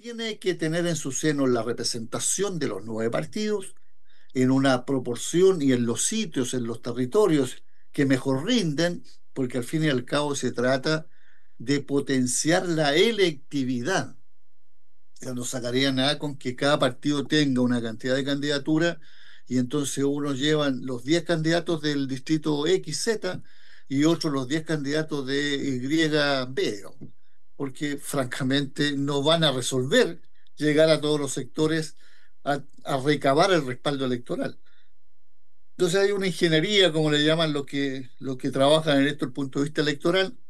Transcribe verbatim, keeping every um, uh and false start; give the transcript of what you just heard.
tiene que tener en su seno la representación de los nueve partidos en una proporción y en los sitios, en los territorios que mejor rinden, porque al fin y al cabo se trata de potenciar la electividad. Ya no sacaría nada con que cada partido tenga una cantidad de candidaturas y entonces unos llevan los diez candidatos del distrito X Z y otros los diez candidatos de Y B, ¿no? Porque francamente no van a resolver llegar a todos los sectores a, a recabar el respaldo electoral. Entonces hay una ingeniería, como le llaman los que, los que trabajan en esto desde el punto de vista electoral,